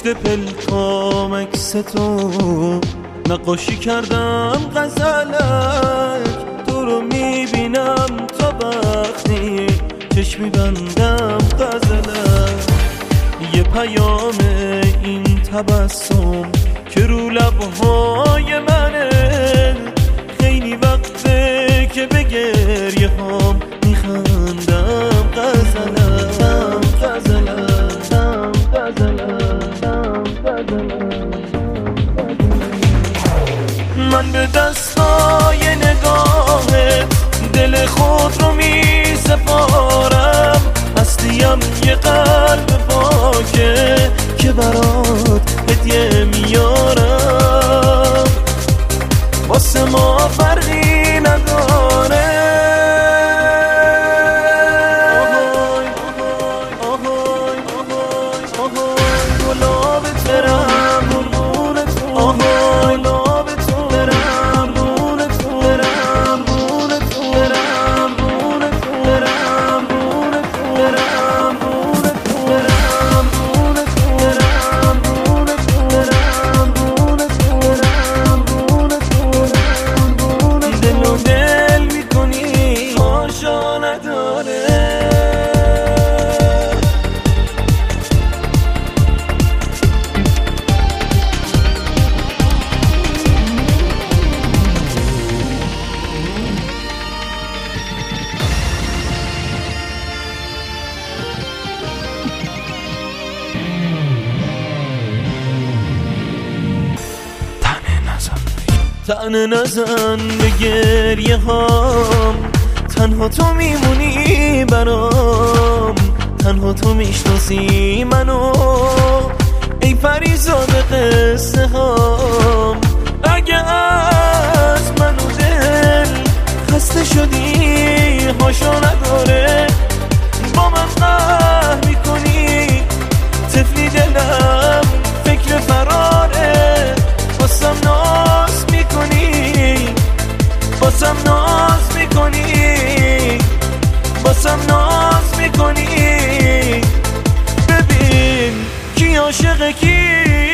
پشت پلکام عکس تو نقاشی کردم غزلک، تو رو میبینم تا وقتی چشمی بندم غزلک. یه پیام این تبسم که رو لبهای منه، خیلی وقته که به گریه هام میخندم غزلم غزلم غزلم غزلم. من به دستای نگاهت دل خود رو میسپارم، هستیم یه قلب پاکه که برات هدیه میارم، واسه ما فرقی نداره. گلابت برم قربونت، گلابت برم قربونت، برم قربونت، برم قربونت، برم قربونت، برم قربونت، برم قربونت، برم قربونت، برم قربونت، برم قربونت. دل و دل میکنی آشا نداره. تنه نزن به گریه هام، تنها تو میمونی برام، تنها تو میشناسی منو ای پریزاد قصه هام. اگه از منو دل خسته شدی هاشا نداره، با من قهر میکنی طفلی دلم فکر فراره، واسم ناز میکنی، واسم ناز میکنی، واسم ناز میکنی. ببین کی عاشق کی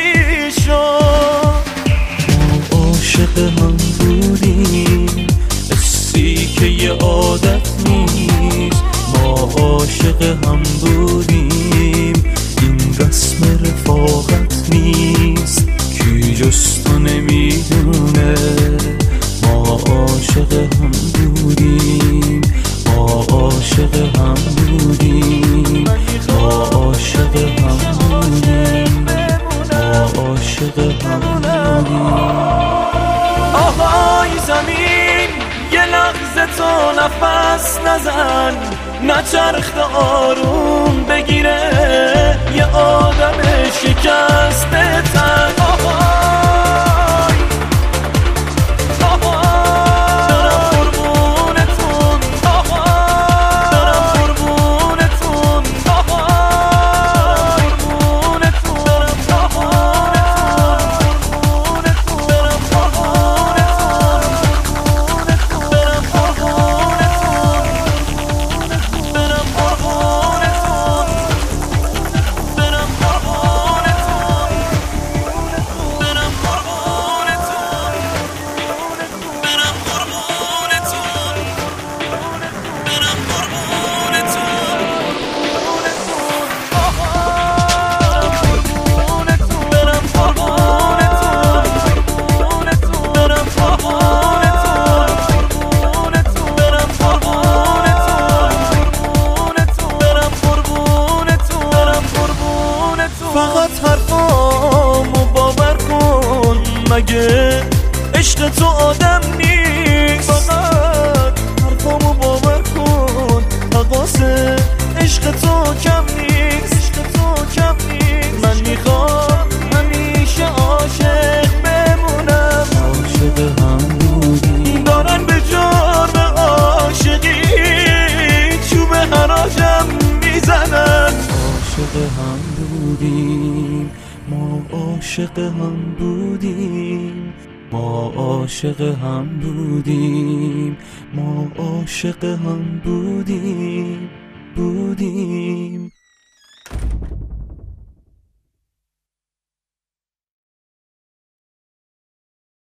شد، ما عاشق هم بودیم، حسی که یه عادت نیست. ما عاشق هم بودیم، این رسم رفاقت نیست، کی جز تو نمیدونه. ما عاشق هم بودیم، ما عاشق هم بودیم، ما عاشق هم بودیم، ما عاشق هم بودیم. آهای زمین یه لحظه تو نفس نزن، نچرخ آروم بگیره یه آدم شکسته تن. فقط حرفامو باور کن، مگه عشق تو آدم نیست. فقط حرفامو باور کن، تقاص عشق تو کم نیست، عشق تو کم نیست. من میخوام همیشه عاشق بمونم، عاشق هم بودیم، دارن به جرم عاشقی چوب حراجم میزنن. عاشق هم بودیم، ما عاشق هم بودیم، ما عاشق هم بودیم، ما عاشق هم بودیم.